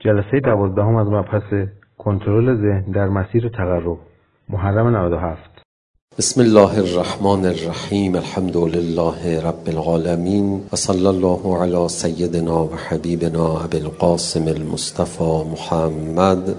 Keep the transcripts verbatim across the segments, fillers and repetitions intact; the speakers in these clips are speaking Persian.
جلسه دوازدهم از مبحث کنترل ذهن در مسیر تقرب، محرم نود و هفت. بسم الله الرحمن الرحیم. الحمد لله رب العالمین و صلی الله علی سیدنا و حبیبنا ابی القاسم المصطفى محمد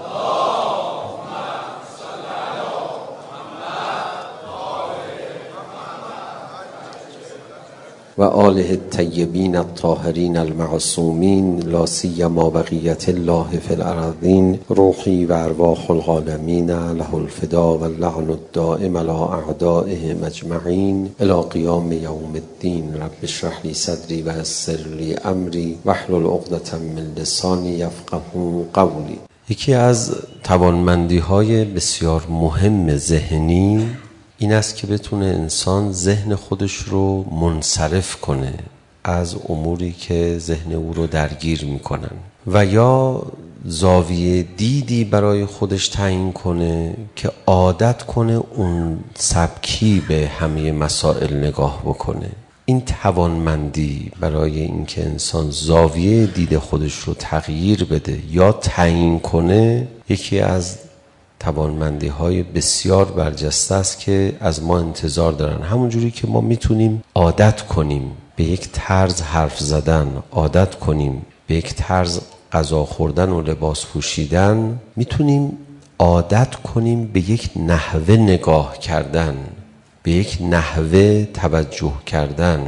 و آله الطیبین الطاهرین المعصومین لا سیما بقیة الله فی الارضین روحی و ارواح العالمین له الفدا و اللعن الدائم علی اعدائهم اجمعین الی قیام یوم الدین. رب اشرح لی صدری و یسر لی امری واحلل عقدة من لسانی یفقهوا قولی. یکی از توانمندی های بسیار مهم ذهنی این است که بتونه انسان ذهن خودش رو منصرف کنه از اموری که ذهن او رو درگیر میکنن و یا زاویه دیدی برای خودش تعیین کنه که عادت کنه اون سبکی به همه مسائل نگاه بکنه. این توانمندی برای اینکه انسان زاویه دید خودش رو تغییر بده یا تعیین کنه یکی از توانمندی های بسیار برجسته است که از ما انتظار دارن. همونجوری که ما میتونیم عادت کنیم به یک طرز حرف زدن، عادت کنیم به یک طرز غذا خوردن و لباس پوشیدن، میتونیم عادت کنیم به یک نحوه نگاه کردن، به یک نحوه توجه کردن.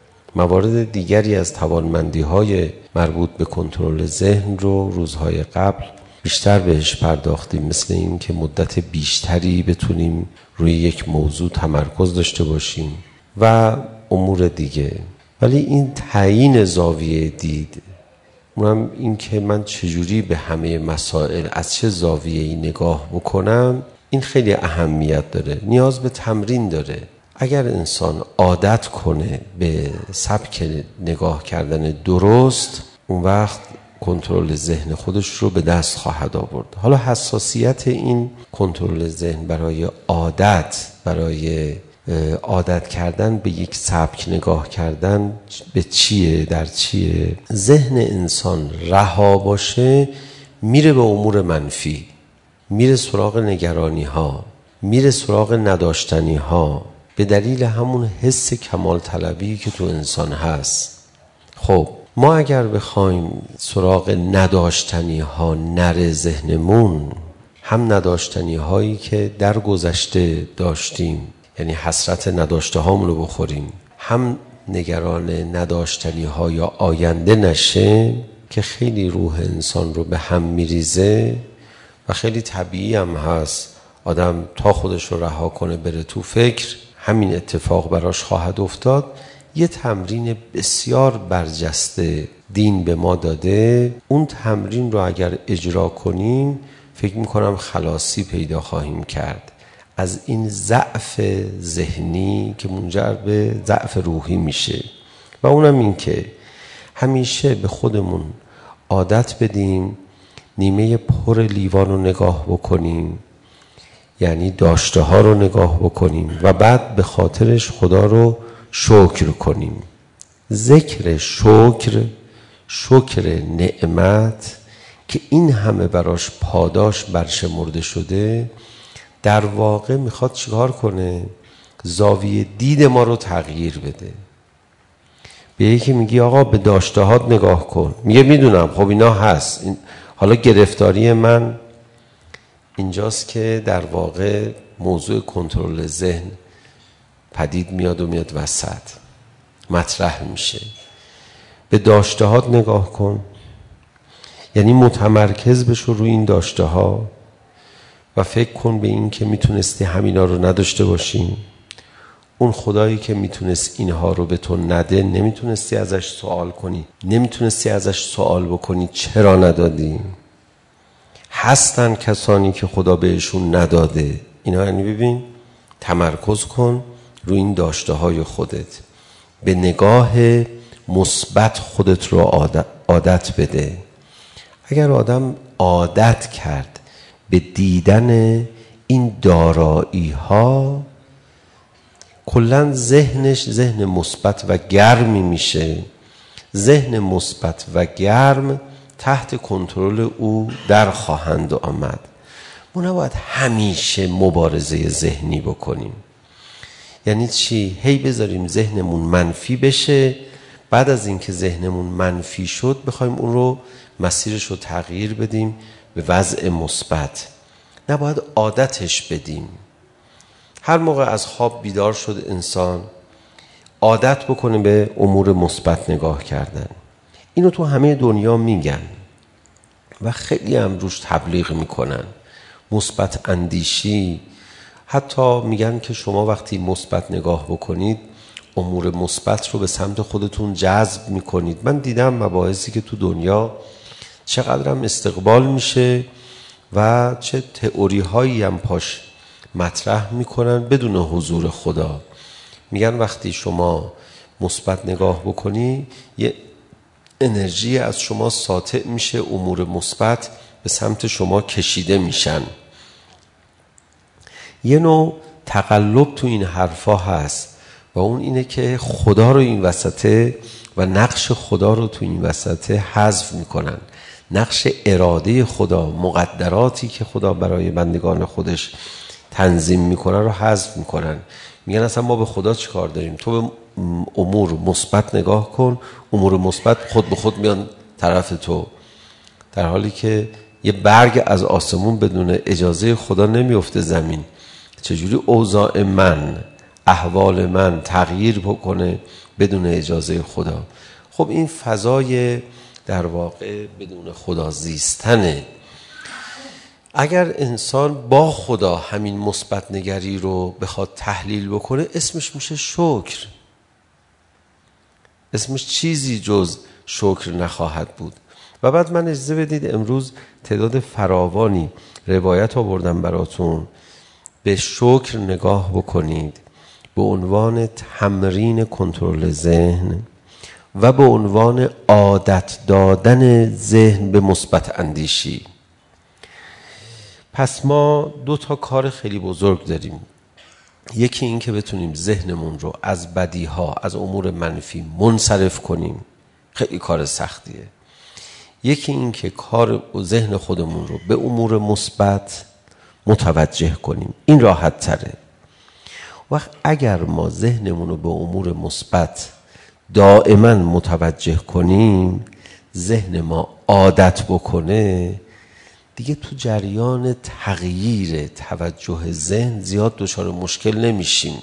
موارد دیگری از توانمندی های مربوط به کنترل ذهن رو روزهای قبل بیشتر بهش پرداختیم، مثل این که مدت بیشتری بتونیم روی یک موضوع تمرکز داشته باشیم و امور دیگه. ولی این تعیین زاویه دید، اونم این که من چجوری به همه مسائل از چه زاویه‌ای نگاه بکنم، این خیلی اهمیت داره، نیاز به تمرین داره. اگر انسان عادت کنه به سبک نگاه کردن درست، اون وقت کنترل ذهن خودش رو به دست خواهد آورد. حالا حساسیت این کنترل ذهن برای عادت، برای عادت کردن به یک سبک نگاه کردن به چیه، در چیه؟ ذهن انسان رها باشه میره به امور منفی، میره سراغ نگرانی ها، میره سراغ نداشتنی ها، به دلیل همون حس کمال طلبی که تو انسان هست. خب ما اگر بخوایم سراغ نداشتنی ها نره ذهنمون، هم نداشتنی هایی که در گذشته داشتیم، یعنی حسرت نداشته هامون رو بخوریم، هم نگران نداشتنی ها یا آینده نشه که خیلی روح انسان رو به هم میریزه و خیلی طبیعی هم هست آدم تا خودش رو رها کنه بره تو فکر، همین اتفاق براش خواهد افتاد. یه تمرین بسیار برجسته دین به ما داده، اون تمرین رو اگر اجرا کنیم فکر میکنم خلاصی پیدا خواهیم کرد از این ضعف ذهنی که منجر به ضعف روحی میشه. و اونم این که همیشه به خودمون عادت بدیم نیمه پر لیوان رو نگاه بکنیم، یعنی داشته ها رو نگاه بکنیم و بعد به خاطرش خدا رو شکر کنیم. ذکر شکر، شکر نعمت که این همه براش پاداش برشمرده شده، در واقع میخواد چیکار کنه؟ زاویه دید ما رو تغییر بده. به یکی میگی آقا به داشته هات نگاه کن، میگه میدونم خب اینا هست. حالا گرفتاری من اینجاست که در واقع موضوع کنترل ذهن پدید میاد و میاد وسط، مطرح میشه. به داشته هات نگاه کن، یعنی متمرکز بشو روی این داشته ها و فکر کن به این که میتونستی همینا رو نداشته باشی. اون خدایی که میتونست اینها رو به تو نده نمیتونستی ازش سوال کنی، نمیتونستی ازش سوال بکنی چرا ندادی. هستن کسانی که خدا بهشون نداده. اینا یعنی ببین، تمرکز کن روی این داشته های خودت، به نگاه مثبت خودت رو عادت, عادت بده. اگر آدم عادت کرد به دیدن این دارایی ها، کلن ذهنش ذهن مثبت و گرمی میشه. ذهن مثبت و گرم تحت کنترل او در خواهند آمد. ما نباید همیشه مبارزه ذهنی بکنیم. یعنی چی؟ هی بذاریم ذهنمون منفی بشه، بعد از اینکه ذهنمون منفی شد بخوایم اون رو مسیرش رو تغییر بدیم به وضع مثبت. نباید عادتش بدیم. هر موقع از خواب بیدار شد انسان عادت بکنه به امور مثبت نگاه کردن. اینو تو همه دنیا میگن و خیلی هم روش تبلیغ میکنن. مثبت اندیشی، حتی میگن که شما وقتی مثبت نگاه بکنید امور مثبت رو به سمت خودتون جذب میکنید. من دیدم مباحثی که تو دنیا چقدر هم استقبال میشه و چه تئوری هایی هم پاش مطرح میکنن بدون حضور خدا. میگن وقتی شما مثبت نگاه بکنی یه انرژی از شما ساطع میشه، امور مثبت به سمت شما کشیده میشن. یه نوع تقلب تو این حرفا هست و اون اینه که خدا رو این وسطه و نقش خدا رو تو این وسطه حذف میکنن. نقش اراده خدا، مقدراتی که خدا برای بندگان خودش تنظیم میکنن رو حذف میکنن. میگن اصلا ما به خدا چی کار داریم؟ تو به امور مثبت نگاه کن، امور مثبت خود به خود میان طرف تو. در حالی که یه برگ از آسمون بدون اجازه خدا نمیفته زمین. چجوری اوضاع من، احوال من تغییر بکنه بدون اجازه خدا؟ خب این فضای در واقع بدون خدا زیستنه. اگر انسان با خدا همین مثبت نگری رو بخواد تحلیل بکنه اسمش میشه شکر. اسمش چیزی جز شکر نخواهد بود. و بعد من اجازه بدید امروز تعداد فراوانی روایت آوردم براتون. به شکر نگاه بکنید به عنوان تمرین کنترل ذهن و به عنوان عادت دادن ذهن به مثبت اندیشی. پس ما دو تا کار خیلی بزرگ داریم. یکی این که بتونیم ذهنمون رو از بدیها، از امور منفی منصرف کنیم. خیلی کار سختیه. یکی این که کار ذهن خودمون رو به امور مثبت متوجه کنیم. این راحت تره. وقت اگر ما ذهنمون رو به امور مثبت دائما متوجه کنیم، ذهن ما عادت بکنه، دیگه تو جریان تغییر توجه ذهن زیاد دچار مشکل نمیشیم.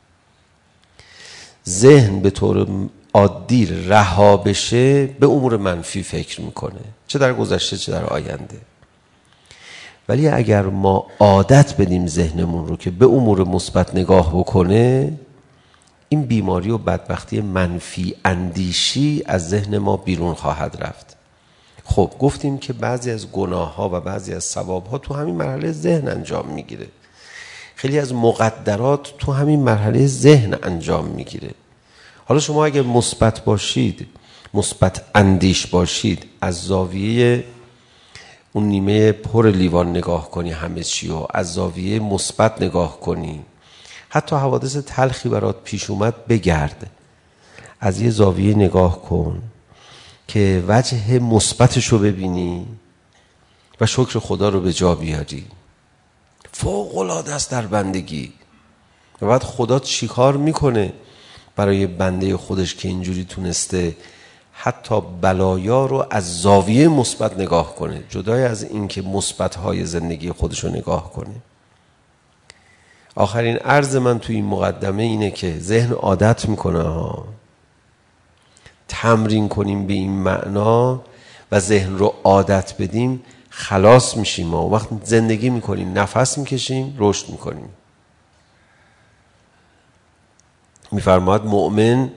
ذهن به طور عادی رها بشه به امور منفی فکر میکنه، چه در گذشته چه در آینده. ولی اگر ما عادت بدیم ذهنمون رو که به امور مثبت نگاه بکنه، این بیماری و بدبختی منفی اندیشی از ذهن ما بیرون خواهد رفت. خب گفتیم که بعضی از گناه ها و بعضی از ثواب ها تو همین مرحله ذهن انجام میگیره. خیلی از مقدرات تو همین مرحله ذهن انجام میگیره. حالا شما اگر مثبت باشید، مثبت اندیش باشید، از زاویه اون نیمه پر لیوان نگاه کنی همه چی و از زاویه مثبت نگاه کنی، حتی حوادث تلخی برات پیش اومد بگرد، از یه زاویه نگاه کن که وجه مثبتش رو ببینی و شکر خدا رو به جا بیاری. فوق العاده است در بندگی. و بعد خدا چی کار میکنه برای بنده خودش که اینجوری تونسته حتی بلایا رو از زاویه مثبت نگاه کنه، جدای از این که مثبت‌های زندگی خودش رو نگاه کنه. آخرین عرض من توی این مقدمه اینه که ذهن عادت میکنه ها. تمرین کنیم به این معنا و ذهن رو عادت بدیم، خلاص میشیم. ما وقت زندگی میکنیم، نفس میکشیم، رشد میکنیم. میفرماید مؤمن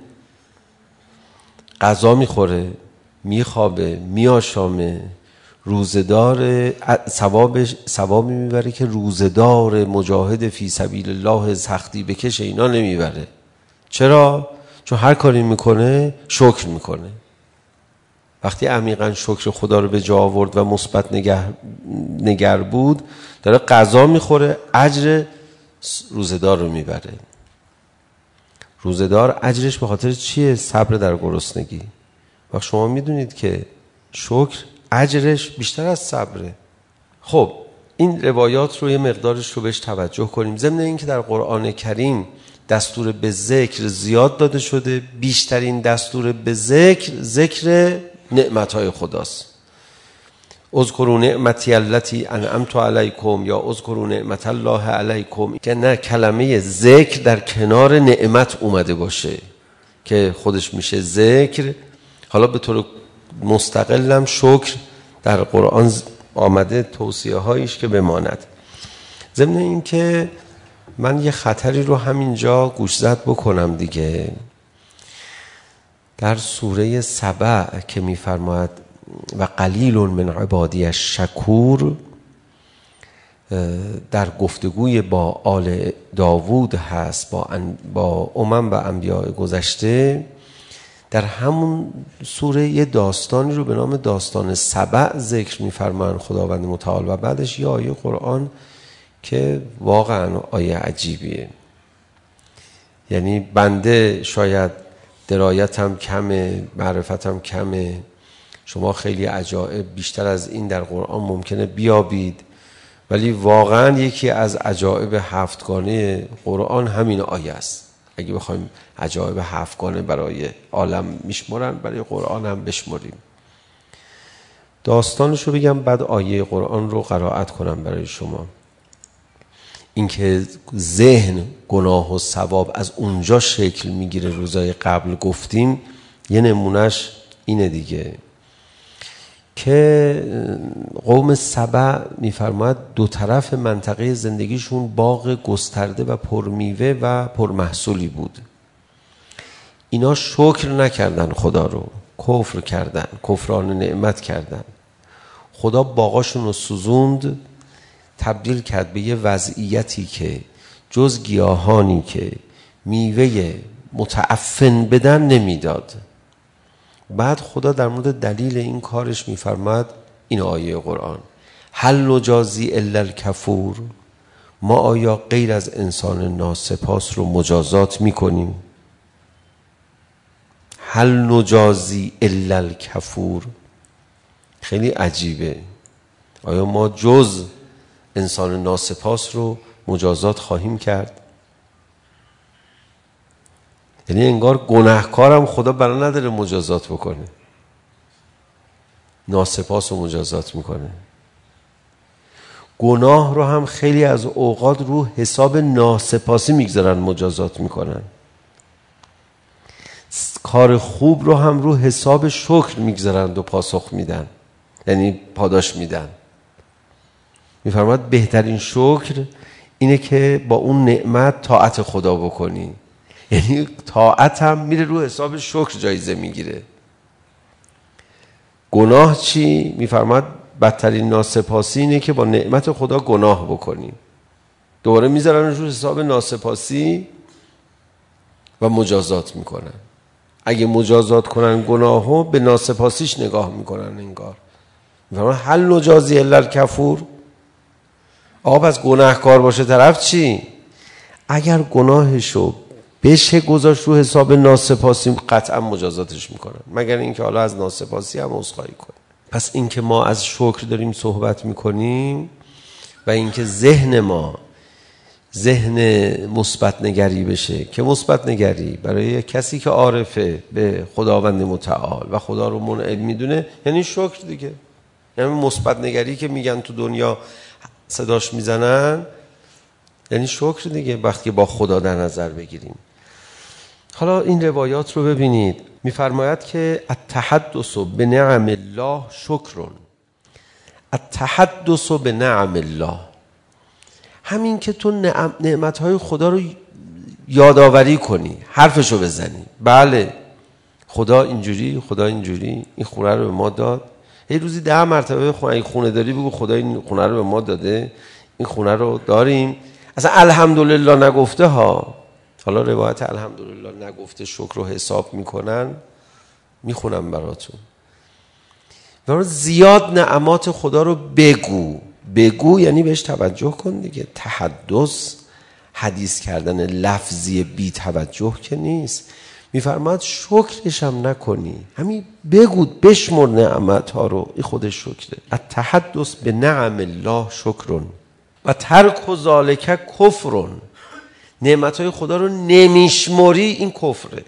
غذا میخوره، میخوابه، میآشامه، روزدار ثواب ثوابی میبره که روزدار مجاهد فی سبیل الله سختی بکشه اینا نمیبره. چرا؟ چون هر کاری میکنه شکر میکنه. وقتی عمیقا شکر خدا رو به جا آورد و مثبت نگر نگر بود، داره غذا میخوره، اجر روزدار رو میبره. روزدار اجرش به خاطر چیه؟ صبر در گرسنگی. وقت شما میدونید که شکر اجرش بیشتر از صبره. خب این روایات رو یه مقدارش رو بهش توجه کنیم. ضمن این که در قرآن کریم دستور به ذکر زیاد داده شده، بیشترین دستور به ذکر ذکر نعمتهای خداست. اذکروا نعمتی التی انعمت علیکم یا اذکروا نعمت الله علیکم، که نه کلمه ذکر در کنار نعمت اومده باشه که خودش میشه ذکر. حالا به طور مستقلم شکر در قرآن آمده، توصیه هایش که بماند. ضمن این که من یه خطری رو همینجا گوشزد بکنم دیگه. در سوره سبع که میفرماید و قلیل من عبادی الشکور، در گفتگوی با آل داوود هست، با, با امم و انبیاء گذشته. در همون سوره یه داستانی رو به نام داستان سبع ذکر می‌فرمایند خداوند متعال و بعدش یه آیه قرآن که واقعا آیه عجیبیه. یعنی بنده شاید درایتم کمه، معرفتم کمه، شما خیلی عجایب بیشتر از این در قرآن ممکنه بیابید، ولی واقعا یکی از عجایب هفتگانه قرآن همین آیه است. اگه بخوایم عجایب هفتگانه برای عالم میشمرن، برای قرآن هم بشمریم. داستانش رو بگم بعد آیه قرآن رو قرائت کنم برای شما. اینکه ذهن گناه و ثواب از اونجا شکل میگیره، روزای قبل گفتیم، یه نمونش اینه دیگه که قوم سبع میفرماید دو طرف منطقه زندگیشون باغ گسترده و پرمیوه و پرمحصولی بود. اینا شکر نکردن خدا رو، کفر کردن، کفران نعمت کردن. خدا باغاشون رو سوزوند، تبدیل کرد به یه وضعیتی که جز گیاهانی که میوه متعفن بدن نمیداد. بعد خدا در مورد دلیل این کارش میفرماد این آیه قرآن: هل نجازی الا الکفور، ما آیا غیر از انسان ناسپاس رو مجازات میکنیم؟ هل نجازی الا الکفور، خیلی عجیبه. آیا ما جز انسان ناسپاس رو مجازات خواهیم کرد؟ یعنی انگار گناهکارم خدا برای نداره مجازات بکنه، ناسپاس رو مجازات میکنه. گناه رو هم خیلی از اوقات رو حساب ناسپاسی میگذارن مجازات میکنن. کار خوب رو هم رو حساب شکر میگذارن و پاسخ میدن، یعنی پاداش میدن. میفرماد بهترین شکر اینه که با اون نعمت طاعت خدا بکنی. یعنی طاعت هم میره رو حساب شکر جایزه میگیره. گناه چی؟ میفرماد بدترین ناسپاسی اینه که با نعمت خدا گناه بکنی، دوباره میذارن رو حساب ناسپاسی و مجازات میکنن. اگه مجازات کنن گناهو، به ناسپاسیش نگاه میکنن انگار. میفرماد هل نجازی الا الکفور، آب از گناهکار باشه طرف چی؟ اگر گناهشو بشه گذاشت رو حساب ناسپاسی، قطعا مجازاتش میکنن، مگر اینکه حالا از ناسپاسی هم عذرخواهی کنه. پس اینکه ما از شکر داریم صحبت میکنیم و اینکه ذهن ما ذهن مثبت نگری بشه، که مثبت نگری برای کسی که عارفه به خداوند متعال و خدا رو منعم میدونه یعنی شکر دیگه. یعنی مثبت نگری که میگن تو دنیا صداش میزنن یعنی شکر دیگه، وقتی با خدا در نظر بگیریم. حالا این روایات رو ببینید، میفرماید که التحدث بنعم الله شکرون. التحدث بنعم الله، همین که تو نعم نعمتهای خدا رو یادآوری کنی، حرفشو بزنی. بله خدا اینجوری، خدا اینجوری، این خونه رو به ما داد. یه روزی ده مرتبه خونه، این خونه داری بگو خدا این خونه رو به ما داده، این خونه رو داریم. اصلا الحمدلله نگفته ها. حالا روایت الحمدلله نگفته شکر رو حساب میکنن، میخونم براتون. و زیاد نعمات خدا رو بگو. بگو یعنی بهش توجه کن دیگه. تحدث، حدیث کردن لفظی بی توجه که نیست. میفرماد شکرش هم نکنی، همین بگو بشمر نعمت ها رو، این خودش شکره. التحدث به نعم الله شکرون و ترک ذالک کفرون. نعمت های خدا رو نمیشمری، این کفره.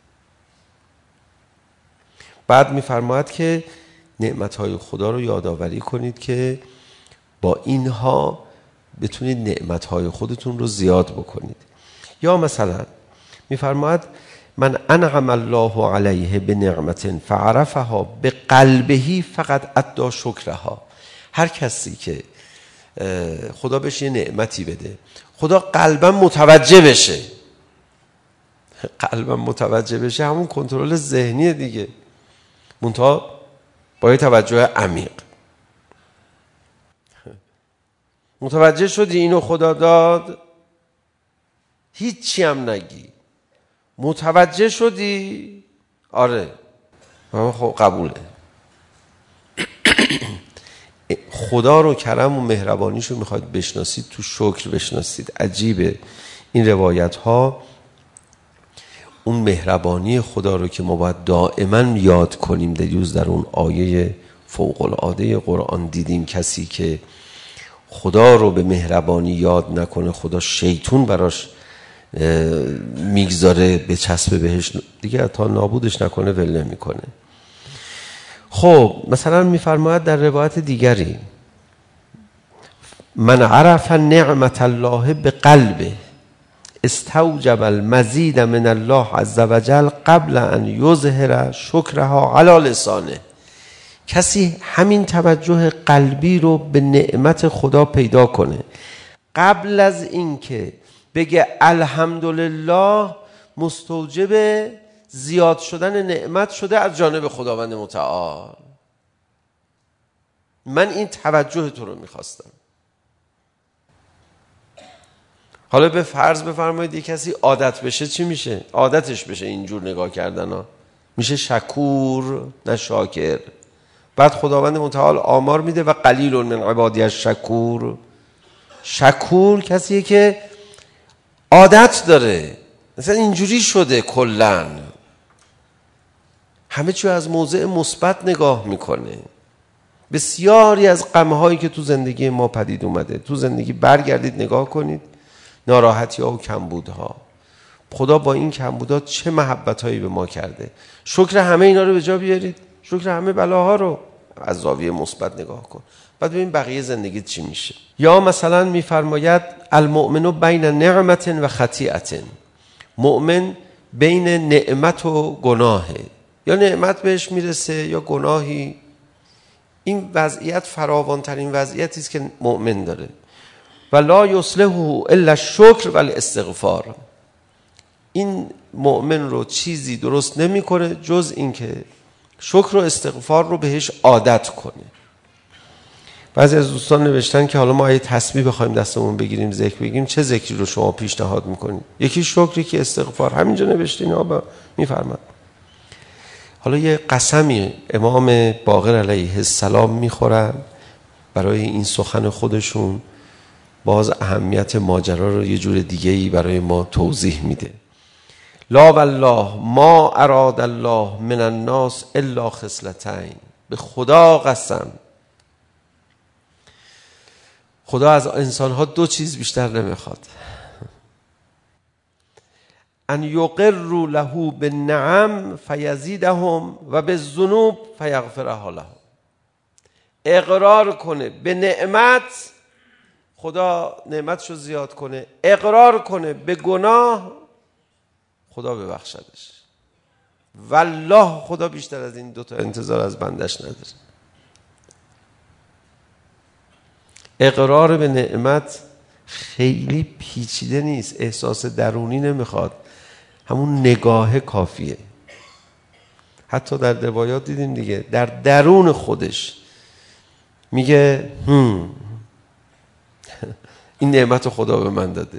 بعد میفرماید که نعمت های خدا رو یادآوری کنید که با اینها بتونید نعمت های خودتون رو زیاد بکنید. یا مثلا میفرماید من انعم الله علیه بنعمت فعرفها بقلبه فقط ادى شکرها. هر کسی که خدا بهش یه نعمتی بده، خدا قلبا متوجه بشه، قلبا متوجه بشه همون کنترل ذهنی دیگه، منتها با یه توجه عمیق. متوجه شدی اینو خدا داد، هیچی هم نگی. متوجه شدی؟ آره خب قبوله. خدا رو، کرم و مهربانیش رو میخواید بشناسید، تو شکر بشناسید. عجیبه این روایت ها اون مهربانی خدا رو که ما باید دائما یاد کنیم. دیروز در اون آیه فوق العاده قرآن دیدیم کسی که خدا رو به مهربانی یاد نکنه، خدا شیطون براش میگذاره به چسب بهش دیگه، تا نابودش نکنه ول نمیکنه. خب مثلا میفرماید در روایت دیگری من عرف نعمت الله به قلبه استوجب المزید من الله عز وجل قبل ان یظهر شکرها علی لسانه. کسی همین توجه قلبی رو به نعمت خدا پیدا کنه، قبل از اینکه بگه الحمدلله مستوجب زیاد شدن نعمت شده از جانب خداوند متعال. من این توجه تو رو میخواستم. حالا به فرض بفرمایید یک کسی عادت بشه، چی میشه؟ عادتش بشه اینجور نگاه کردن ها، میشه شکور نه شاکر. بعد خداوند متعال آمار میده و قلیل من عبادی الشکور. شکور کسیه که عادت داره، مثلا اینجوری شده، کلن همه چیو از موضع مثبت نگاه میکنه. بسیاری از غم‌هایی که تو زندگی ما پدید اومده، تو زندگی برگردید نگاه کنید، ناراحتی‌ها و کمبودها، خدا با این کمبودها چه محبت‌هایی به ما کرده. شکر همه اینا رو به جا بیارید، شکر همه بلاها رو از زاویه مثبت نگاه کن، بعد ببین بقیه زندگیت چی میشه. یا مثلا میفرماید المؤمن بین نعمت و خطیئت. مؤمن بین نعمت و گناهه، یا نعمت بهش میرسه یا گناهی. این وضعیت فراوانترین وضعیتی است که مؤمن داره. و لا یصلحه الا الشکر و الاستغفار. این مؤمن رو چیزی درست نمیکنه جز اینکه شکر و استغفار رو بهش عادت کنه. بعضی از دوستان نوشتن که حالا ما اگه تسبیح بخوایم دستمون بگیریم ذکر بگیم، چه ذکری رو شما پیشنهاد میکنید؟ یکی شکری که استغفار، همینجا نوشتین آبا میفرماد. حالا یه قسمی امام باقر علیه السلام میخورن برای این سخن خودشون، باز اهمیت ماجرا رو یه جور دیگه‌ای برای ما توضیح میده. لا والله ما اراد الله من الناس الا خصلتین. به خدا قسم، خدا از انسانها دو چیز بیشتر نمیخواد: ان یقروا له بالنعم فیزیدهم و بالذنوب فیغفرها لهم. اقرار کنه به نعمت، خدا نعمتشو زیاد کنه، اقرار کنه به گناه، خدا ببخشدش. والله خدا بیشتر از این دوتا انتظار از بندش نداره. اقرار به نعمت خیلی پیچیده نیست، احساس درونی نمیخواد، همون نگاه کافیه. حتی در روایات دیدیم دیگه، در درون خودش میگه هم این نعمت خدا به من داده،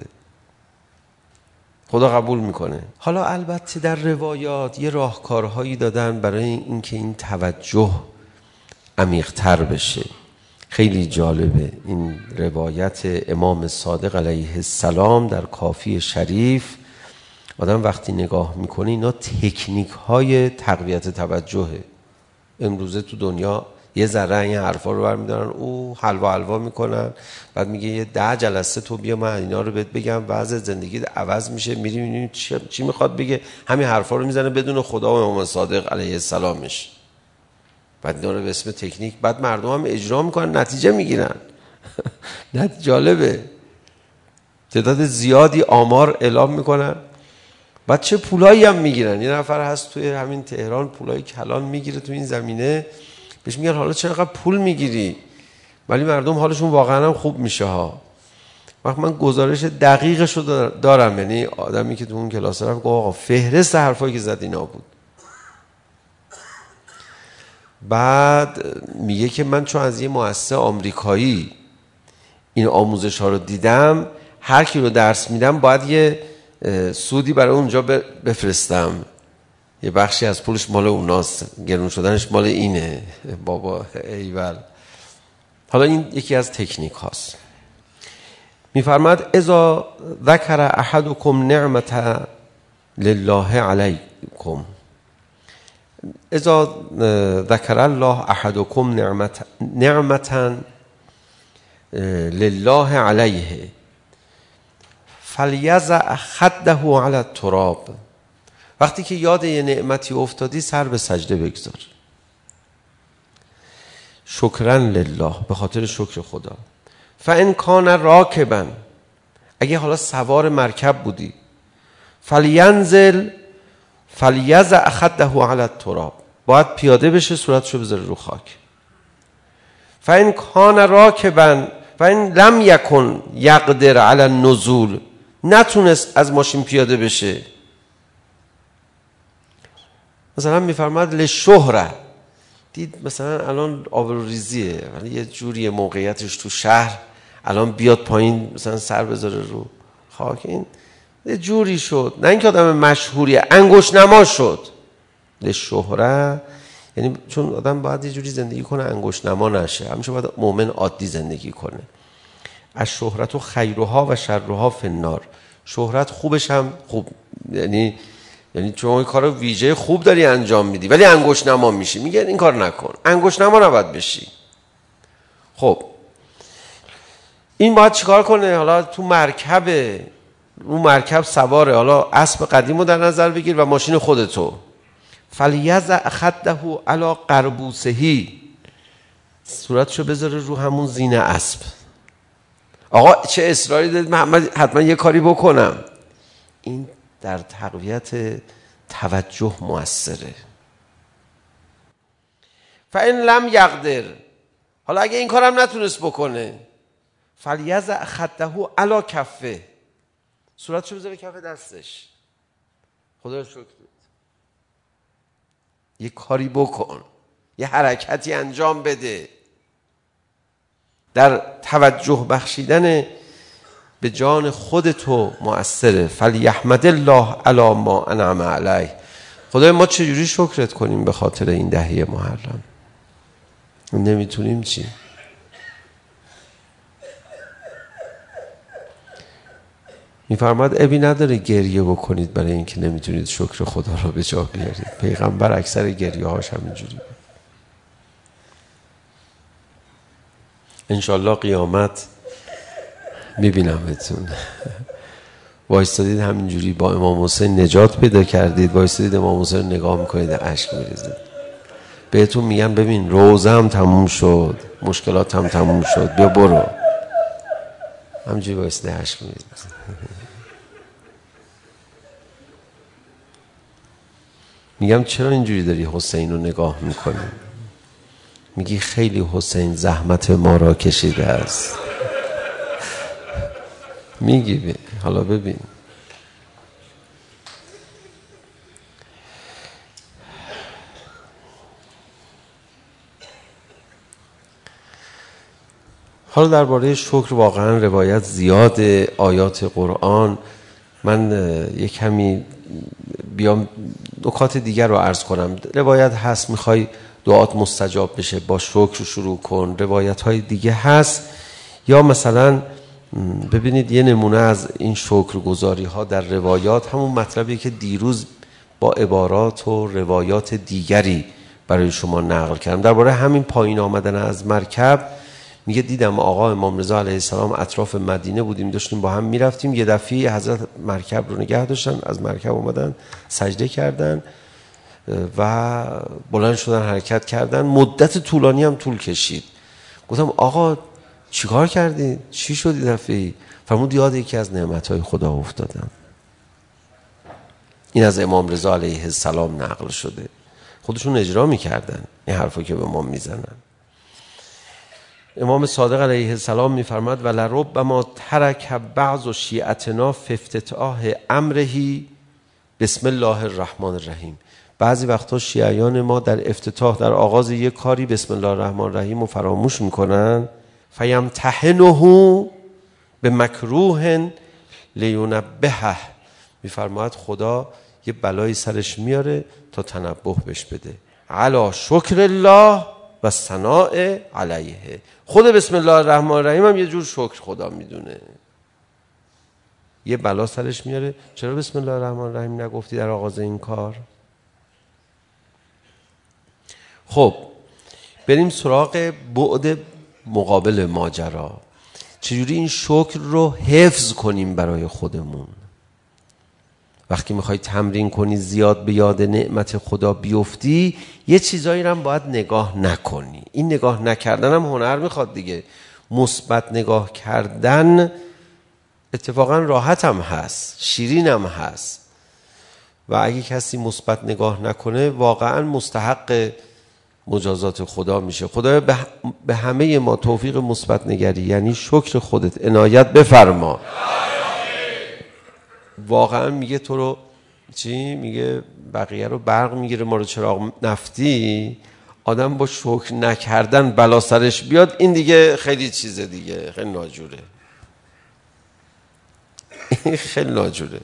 خدا قبول میکنه. حالا البته در روایات یه راهکارهایی دادن برای اینکه این توجه عمیق‌تر بشه. خیلی جالبه این روایت امام صادق علیه السلام در کافی شریف. آدم وقتی نگاه میکنه اینا تکنیک های تقویت توجهه. امروزه تو دنیا یه ذره این حرفا رو برمیدارن، او حلوا حلوا میکنن، بعد میگه یه ده جلسه تو بیا من اینا رو بهت بگم، وضع زندگی عوض میشه، میری میبینی چی, چی میخواد بگه، همین حرفا رو میزنه بدون خدا و امام صادق علیه السلامش، بعد اینا رو به اسم تکنیک بعد مردم هم اجرا میکنن، نتیجه میگیرن. نتیجه جالبه، تعداد زیادی آمار اعلام میکنن، بعد چه پولایی هم میگیرن. یه نفر هست توی همین تهران پولای کلان میگیره تو این زمینه، بهش میگن حالا چقدر پول میگیری؟ ولی مردم حالشون واقعا هم خوب میشه ها. وقت من گزارش دقیقش رو دارم، یعنی آدمی که تو اون کلاس رفت گفت آقا فهرست حرفایی که زد اینا بود. بعد میگه که من چون از یه مؤسسه آمریکایی این آموزش ها رو دیدم، هر کی رو درس میدم باید یه سودی برای اونجا بفرستم، یه بخشی از پولش مال اوناست، گرون شدنش مال اینه. بابا ایول. حالا این یکی از تکنیک هاست. میفرماد اذا ذکر احدکم نعمت لله علیکم، اذا ذکر الله احدکم نعمت نعمتا لله علیه فلیضع خده علی التراب، وقتی که یاد یه نعمتی افتادی سر به سجده بگذار، شکرا لله، به خاطر شکر خدا. فان کان راکبا، اگه حالا سوار مرکب بودی، فلینزل فلیضع خده علی التراب، باید پیاده بشه صورتشو بذاره رو خاک. فان کان راکبا فان لم یکن یقدر علی النزول، نتونست از ماشین پیاده بشه، مثلا میفرماد لشهره، دید مثلا الان آبروریزیه ولی یه جوری موقعیتش تو شهر الان بیاد پایین مثلا سر بذاره رو خاک، این یه جوری شد، نه اینکه آدم مشهوریه، انگشت نما شد. لشهره یعنی چون آدم باید یه جوری زندگی کنه انگشت نما نشه، همیشه باید مؤمن عادی زندگی کنه. از شهرت و خیرها و شرها فی النار، شهرت خوبش هم خوب، یعنی یعنی چون کار ویژه خوب داری انجام میدی ولی انگشت نما میشی، میگه این کار نکن، انگشت نما نباید بشی. خب این باید چیکار کنه؟ حالا تو مرکب، رو مرکب سواره، حالا اسب قدیمو در نظر بگیر و ماشین خودتو، فلیضع خده علی قربوسه، صورتشو بذاره رو همون زین اسب. آقا چه اصراری دارید محمد حتما یه کاری بکنم؟ این در تقویت توجه مؤثره. فإن لم یقدر، حالا اگه این کارم نتونست بکنه، فلیضع خده علی کفه، صورتشو بذاره کف دستش، خدا رو شکر، یه کاری بکن، یه حرکتی انجام بده در توجه بخشیدن به جان خودتو مؤثره. فلیحمد الله علی ما انعم علیه، خدای ما چجوری شکرت کنیم به خاطر این دهه محرم؟ نمیتونیم چی؟ میفرماد ابی نداره گریه بکنید برای اینکه نمیتونید شکر خدا رو به جا بیارید. پیغمبر اکثر گریه هاش همینجوری. انشالله قیامت میبینمتون وایستادید همینجوری با امام حسین نجات پیدا کردید، وایستادید امام حسین نگاه میکنید اشک میریزید. بهتون میگم ببین روزه هم تموم شد، مشکلات هم تموم شد، بیا برو، همینجوری وایستاده اشک میریزید. میگم چرا اینجوری داری حسین رو نگاه میکنی؟ میگی خیلی حسین زحمت ما را کشیده است. میگی بی. حالا ببین حالا درباره شکر واقعا روایت زیاده، آیات قرآن. من یک کمی بیام نکات دیگر رو عرض کنم. روایت هست میخوای دعات مستجاب بشه با شکر شروع کن، روایت های دیگه هست، یا مثلا ببینید یه نمونه از این شکرگزاری ها در روایات همون مطلبی که دیروز با عبارات و روایات دیگری برای شما نقل کردم درباره همین پایین آمدن از مرکب. میگه دیدم آقا امام رضا علیه السلام اطراف مدینه بودیم، داشتیم با هم میرفتیم، یه دفعه حضرت مرکب رو نگه داشتن، از مرکب اومدن سجده کردن و بلند شدن حرکت کردن. مدت طولانی هم طول کشید. گفتم آقا چیکار کردی؟ چی شد این دفعه؟ فرمود یاد یکی از نعمتهای خدا افتادم. این از امام رضا علیه السلام نقل شده، خودشون اجرا میکردن این حرفا که به ما میزنن. امام صادق علیه السلام میفرماد ولربما ترک بعض شیعتنا فی افتتاح امره بسم الله الرحمن الرحیم. بعضی وقتا شیعیان ما در افتتاح، در آغاز یک کاری بسم الله الرحمن الرحیم رو فراموش میکنن. فیمتحنه به مکروه لیونبهه، میفرماید خدا یه بلایی سرش میاره تا تنبه بهش بده. علی شکر الله و ثناء علیه. خود بسم الله الرحمن الرحیم هم یه جور شکر خدا میدونه. یه بلا سرش میاره، چرا بسم الله الرحمن الرحیم نگفتی در آغاز این کار؟ خب بریم سراغ بعد مقابل ماجرا. چجوری این شکر رو حفظ کنیم برای خودمون؟ وقتی میخوای تمرین کنی زیاد به یاد نعمت خدا بیفتی، یه چیزایی رو هم باید نگاه نکنی. این نگاه نکردن هم هنر میخواد دیگه. مثبت نگاه کردن اتفاقا راحت هم هست، شیرین هم هست، و اگه کسی مثبت نگاه نکنه واقعا مستحق مجازات خدا میشه. خدا به همه ما توفیق مثبت نگری، یعنی شکر خودت عنایت بفرما. واقعا میگه تو رو چی؟ میگه بقیه رو برق میگیره، ما رو چراغ نفتی. آدم با شکر نکردن بلا سرش بیاد، این دیگه خیلی چیزه دیگه، خیلی ناجوره. این خیلی ناجوره.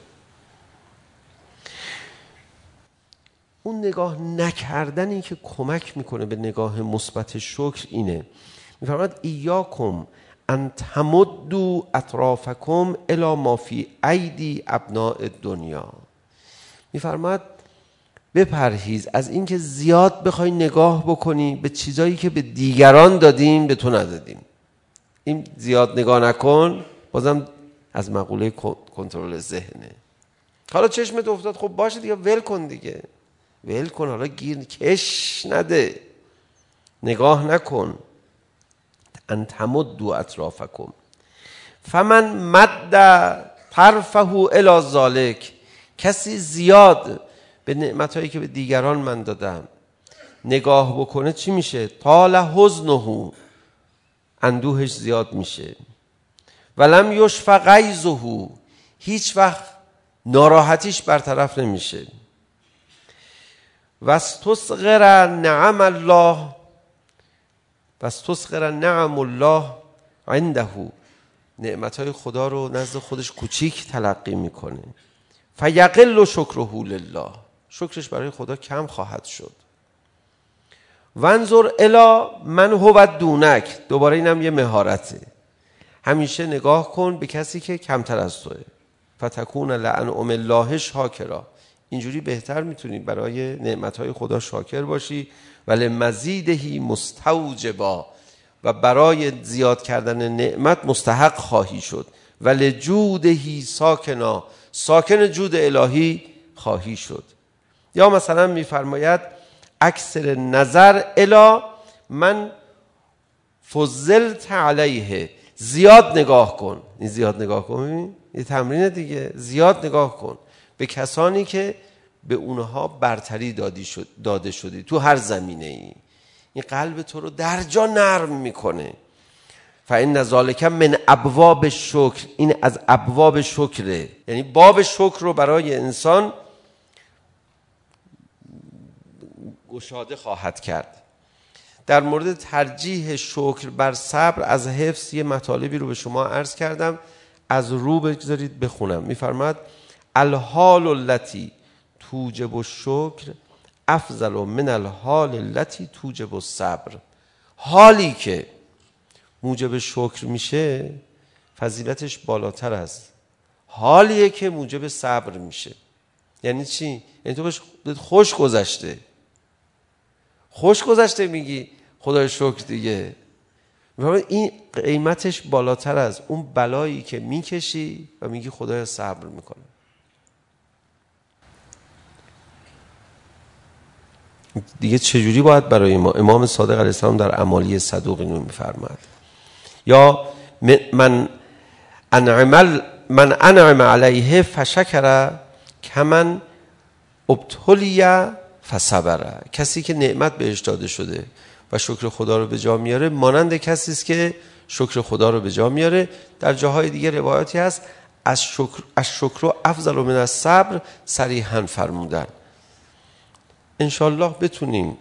اون نگاه نکردنی که کمک میکنه به نگاه مثبت شکر اینه. میفرماید ایاکم ان تمدوا اطرافکم الی ما فی ایدی ابناء الدنیا. میفرماید بپرهیز از اینکه زیاد بخوای نگاه بکنی به چیزایی که به دیگران دادیم به تو ندادیم. این زیاد نگاه نکن، بازم از مقوله کنترل ذهنه. حالا چشمت افتاد، خب باشه دیگه، ول کن دیگه، ول کن، حالا گیر کش نده، نگاه نکن. ان تمدوا اطرافکم فمن مد طرفه الی ذلک. کسی زیاد به نعمتایی که به دیگران من دادم نگاه بکنه چی میشه؟ طال حزنه، اندوهش زیاد میشه. ولم یشف غیظه، هیچ وقت ناراحتیش برطرف نمیشه. واستسغر نعم الله، واستسغر نعم الله عنده، نعمتهای خدا رو نزد خودش کوچیک تلقی میکنه. فیقل شکره لله، شکرش برای خدا کم خواهد شد. وانظر الی من هو دونک، دوباره اینم یه مهارته، همیشه نگاه کن به کسی که کمتر از توئه. فتکون لانعم الله شاکرا، اینجوری بهتر میتونی برای نعمتهای خدا شاکر باشی. ولی مزیدهی مستوجبا، و برای زیاد کردن نعمت مستحق خواهی شد. ولی جودهی ساکنا، ساکن جود الهی خواهی شد. یا مثلا میفرماید اکثر نظر الی من فضلت علیه، زیاد نگاه کن. این زیاد نگاه کن، ببین این تمرین دیگه. زیاد نگاه کن به کسانی که به اونها برتری دادی شد داده شدی تو هر زمینه ای. این قلب تو رو در جا نرم میکنه. فإن ذلک من ابواب شکر، این از ابواب شکره، یعنی باب شکر رو برای انسان گشاده خواهد کرد. در مورد ترجیح شکر بر صبر از حفظ یه مطالبی رو به شما عرض کردم، از رو بگذارید بخونم. میفرماد الحال التي توجب الشکر افضل من الحال التي توجب الصبر. حالی که موجب شکر میشه فضیلتش بالاتر از حالیه که موجب صبر میشه. یعنی چی؟ یعنی تو بهش خوش گذشته، خوش گذشته میگی خدای شکر دیگه. این قیمتش بالاتر از اون بلایی که میکشی و میگی خدای صبر میکنه. دیگه چجوری باید برای ما؟ امام صادق علیه السلام در اعمالی صدوق اینو میفرماد، یا من انعم من انعم علیه فشکر کمن ابتلی فصبر. کسی که نعمت بهش داده شده و شکر خدا رو به جا میاره مانند کسی است که شکر خدا رو به جا میاره. در جاهای دیگه روایاتی هست از شکر از شکر افضل من الصبر صریحا فرمودن. انشالله بتونیم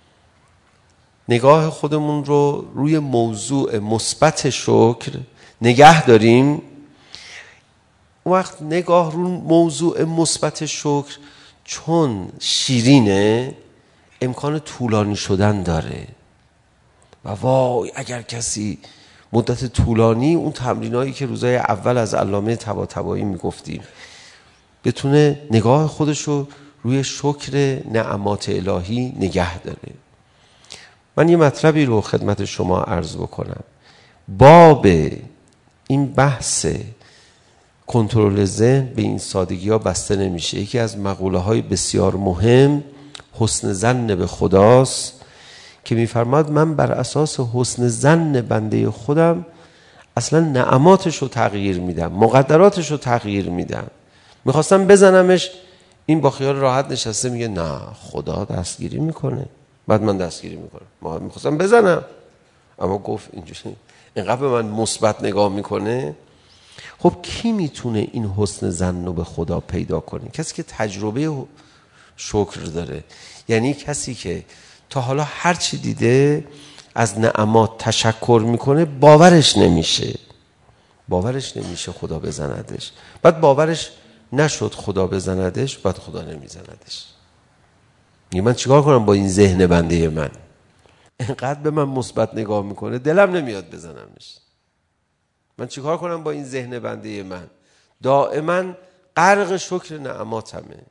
نگاه خودمون رو روی موضوع مثبت شکر نگه داریم. وقت نگاه رو موضوع مثبت شکر چون شیرینه امکان طولانی شدن داره و وای اگر کسی مدت طولانی اون تمرینایی که روزای اول از علامه طباطبایی میگفتیم بتونه نگاه خودش رو روی شکر نعمات الهی نگه داره. من یه مطلبی رو خدمت شما عرض بکنم. باب این بحث کنترل ذهن به این سادگی ها بسته نمیشه. یکی از مقوله های بسیار مهم حسن ظن به خداست که میفرماد من بر اساس حسن ظن بنده خودم اصلا نعماتش رو تغییر میدم، مقدراتش رو تغییر میدم. میخواستم بزنمش، این با خیال راحت نشسته میگه نه خدا دستگیری میکنه، بعد من دستگیری میکنم. ما میخواستم بزنم اما گفت اینجوری، اینقدر به من مثبت نگاه میکنه. خب کی میتونه این حسن ظن رو به خدا پیدا کنه؟ کسی که تجربه شکر داره، یعنی کسی که تا حالا هر چی دیده از نعمات تشکر میکنه، باورش نمیشه باورش نمیشه خدا بزندش، بعد باورش نشد خدا بزندش، بعد خدا نمیزندش. میگه من چیکار کنم با این ذهن بنده من؟ اینقدر به من مثبت نگاه میکنه دلم نمیاد بزنمش. من چیکار کنم با این ذهن بنده من؟ دائما غرق شکر نعماتمه.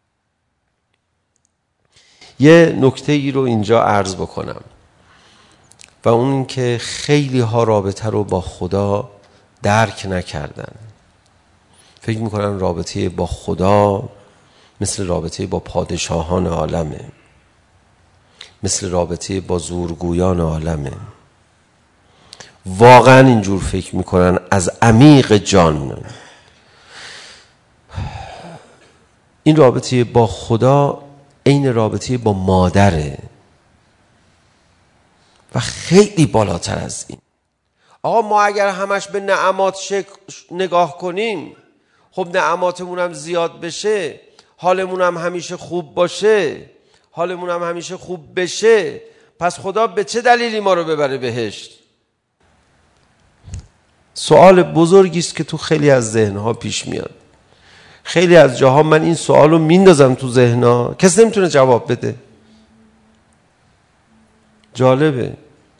یه نکته ای رو اینجا عرض بکنم و اون این که خیلی ها رابطه رو با خدا درک نکردن. فکر میکنن رابطه با خدا مثل رابطه با پادشاهان عالمه، مثل رابطه با زورگویان عالمه. واقعا اینجور فکر میکنن از عمیق جان. این رابطه با خدا عین رابطه با مادره و خیلی بالاتر از این. آقا ما اگر همش به نعمات شک... نگاه کنیم، خب نعماتمون هم زیاد بشه، حالمون هم همیشه خوب باشه، حالمون هم همیشه خوب بشه، پس خدا به چه دلیلی ما رو ببره بهشت؟ سوال بزرگی است که تو خیلی از ذهنها پیش میاد. خیلی از جاها من این سوال رو میندازم تو ذهنها، کسی نمیتونه جواب بده. جالبه.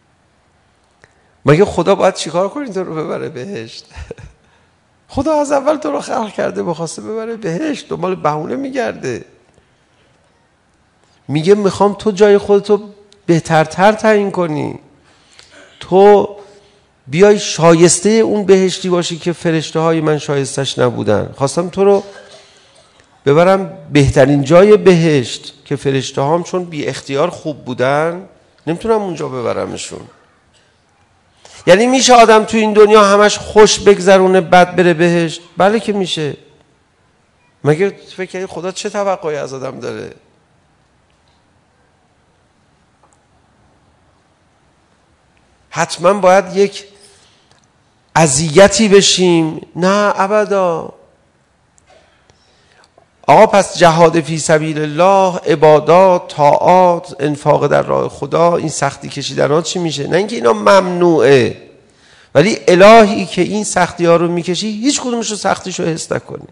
مگه خدا باید چیکار کنی تو رو ببره بهشت؟ خدا از اول تو رو خلق کرده بخواسته ببره بهشت، دنبال بهونه میگرده. میگه میخوام تو جای خودتو بهترتر تعیین کنی، تو بیای شایسته اون بهشتی باشی که فرشته های من شایستش نبودن. خواستم تو رو ببرم بهترین جای بهشت که فرشته هام چون بی اختیار خوب بودن نمیتونم اونجا ببرمشون. یعنی میشه آدم تو این دنیا همش خوش بگذرونه بعد بره بهشت؟ بله که میشه. مگه فکر کنی خدا چه توقعی از آدم داره؟ حتما باید یک اذیتی بشیم؟ نه ابدا. آقا پس جهاد فی سبیل الله، عبادات، طاعات، انفاق در راه خدا، این سختی کشیدن ها چی میشه؟ نه اینکه اینا ممنوعه، ولی الهی که این سختی ها رو میکشی هیچ کدومش رو سختیش رو حس نکنی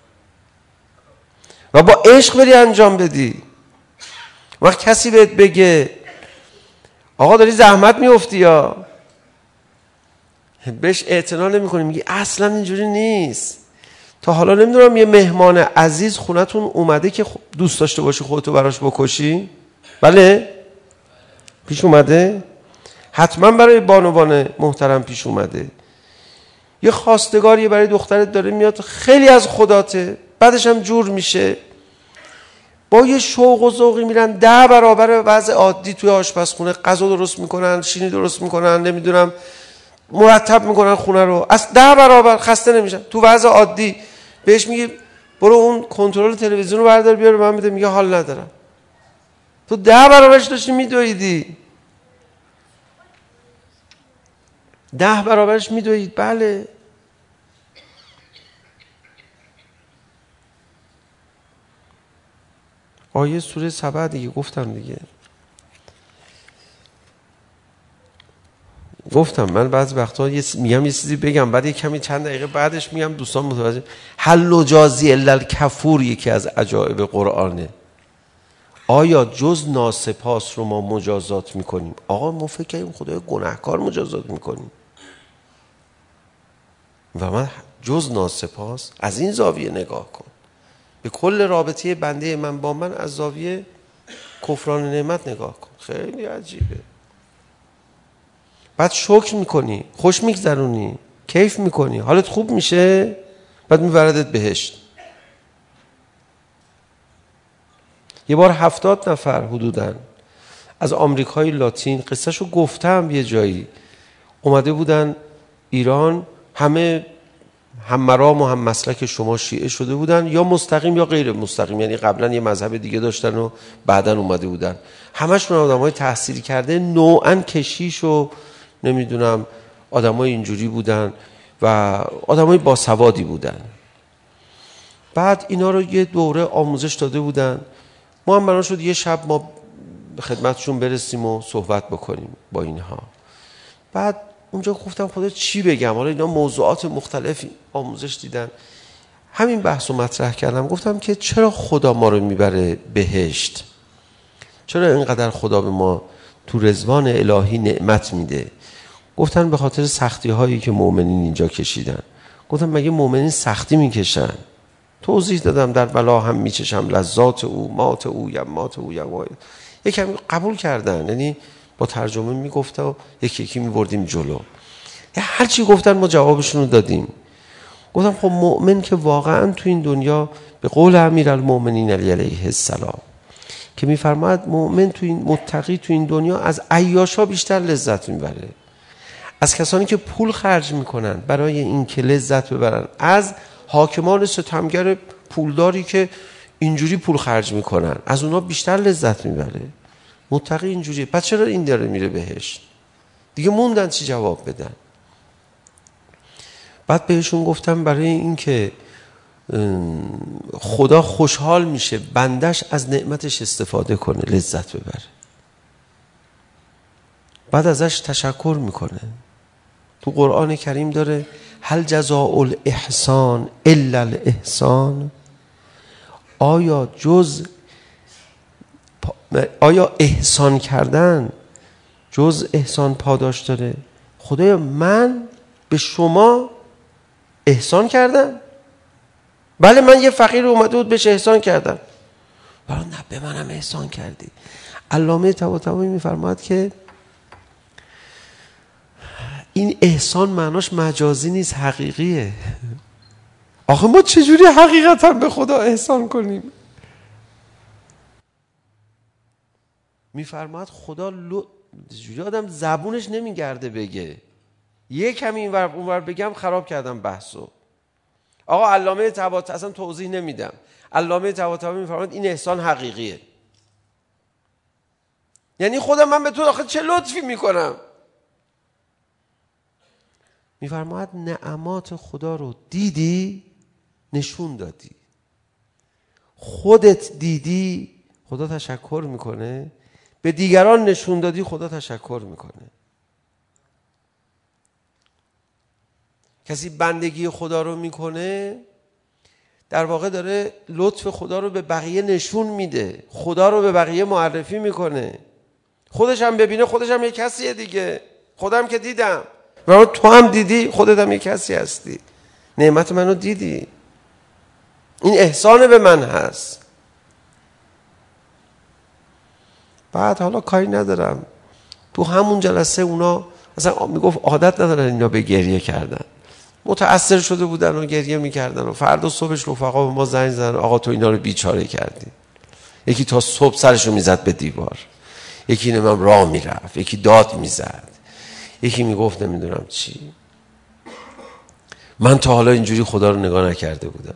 و با عشق بری انجام بدی. وقت کسی بهت بگه آقا داری زحمت میفتی یا بهش اعتنا نمی‌کنی، میگی اصلا اینجوری نیست. تا حالا نمیدونم یه مهمان عزیز خونتون اومده که دوست داشته باشی خودتو براش بکشی؟ بله؟ پیش اومده؟ حتما برای بانوان محترم پیش اومده. یه خواستگاری برای دخترت داره میاد، خیلی از خداته، بعدش هم جور میشه، با یه شوق و ذوقی میرن ده برابر وضع عادی توی آشپزخونه غذا درست میکنن، شیرینی درست میکنن، نمیدونم مرتب میکنن خونه رو، از ده برابر خسته نمیشن. تو وضع عادی بهش میگی برو اون کنترل تلویزیون رو بردار بیار من بده، میگه حال ندارم. تو ده برابرش داشتی میدویدی، ده برابرش میدوید. بله آیه سوره سبع دیگه، گفتم دیگه گفتم من بعضی وقتا یه میگم یه چیزی بگم بعد یه کمی چند دقیقه بعدش میگم دوستان متوجه. حل و جازی الا الکفور یکی از عجایب قرآنه. آیا جز ناسپاس رو ما مجازات میکنیم؟ آقا ما فکر کنیم خدای گناهکار مجازات میکنیم و من جز ناسپاس. از این زاویه نگاه کن به کل رابطه بنده من با من، از زاویه کفران نعمت نگاه کن. خیلی عجیبه. بعد شکر میکنی، خوش میگذرونی، کیف میکنی، حالت خوب میشه، بعد میبردت بهشت. یه بار هفتاد نفر حدوداً از آمریکای لاتین، قصه شو گفتم یه جایی، اومده بودن ایران، همه هم مرام و هم مسلک شما شیعه شده بودن، یا مستقیم یا غیر مستقیم، یعنی قبلا یه مذهب دیگه داشتن و بعدن اومده بودن. همشون آدمای تحصیل کرده، نوعاً کشیش و نمیدونم آدمای اینجوری بودن و آدمای باسوادی بودن. بعد اینا رو یه دوره آموزش داده بودن. ما هم برای شد یه شب ما خدمتشون برسیم و صحبت بکنیم با اینها. بعد اونجا گفتم خدا چی بگم، حالا اینا موضوعات مختلفی آموزش دیدن، همین بحث رو مطرح کردم. گفتم که چرا خدا ما رو میبره بهشت؟ چرا اینقدر خدا به ما تو رضوان الهی نعمت میده؟ گفتن به خاطر سختی هایی که مؤمنین اینجا کشیدن. گفتم مگه مؤمنین سختی میکشن؟ توضیح دادم در بلا هم میچشم لذات او، مات او، یمات او، یمات. یکم قبول کردن، یعنی با ترجمه میگفته و یکی یکی میبردیم جلو. هر چی گفتن ما جوابشون رو دادیم. گفتم خب مؤمن که واقعا تو این دنیا به قول امیرالمؤمنین علی علیه السلام که میفرماید مؤمن تو این متقی تو این دنیا از عیاشا بیشتر لذت میبره، از کسانی که پول خرج میکنن برای این که لذت ببرن، از حاکمان ستمگر پولداری که اینجوری پول خرج میکنن، از اونا بیشتر لذت میبره. متقی اینجوریه. پس چرا این داره میره بهشت؟ دیگه موندن چی جواب بدن. بعد بهشون گفتم برای این که خدا خوشحال میشه بندش از نعمتش استفاده کنه، لذت ببره، بعد ازش تشکر میکنه. تو قرآن کریم داره هل جزاء الاحسان الا الاحسان. آیا جز آیا احسان کردن جز احسان پاداش داره؟ خدایا من به شما احسان کردم؟ بله من یه فقیر اومده بود بهش احسان کردم. ولی نه به منم احسان کردی. علامه طباطبایی میفرماید که این احسان معناش مجازی نیست، حقیقیه. آخه ما چجوری حقیقتا به خدا احسان کنیم؟ میفرماید خدا لو... جوری آدم زبونش نمیگرده بگه. یه کمی اینور اونور بگم خراب کردم بحثو. آقا علامه طباطبایی اصلا توضیح نمیدم. علامه طباطبایی میفرماید این احسان حقیقیه. یعنی خدا من به تو آخه چه لطفی میکنم؟ میفرماید نعمات خدا رو دیدی، نشون دادی. خودت دیدی، خدا تشکر میکنه. به دیگران نشون دادی، خدا تشکر میکنه. کسی بندگی خدا رو میکنه، در واقع داره لطف خدا رو به بقیه نشون میده، خدا رو به بقیه معرفی میکنه. خودش هم ببینه، خودش هم یه کسیه دیگه. خودم که دیدم و تو هم دیدی، خودت هم یک کسی هستی، نعمت منو دیدی، این احسان به من هست. بعد حالا کاری ندارم، تو همون جلسه اونا اصلا میگفت عادت ندارن اینا به گریه کردن، متأثر شده بودن و گریه میکردن و فردا صبحش رفقا به ما زنگ زدن آقا تو اینا رو بیچاره کردی. یکی تا صبح سرشو میزد به دیوار، یکی نمیم راه میرفت، یکی داد میزد، یکی میگفت نمیدونم چی. من تا حالا اینجوری خدا رو نگاه نکرده بودم.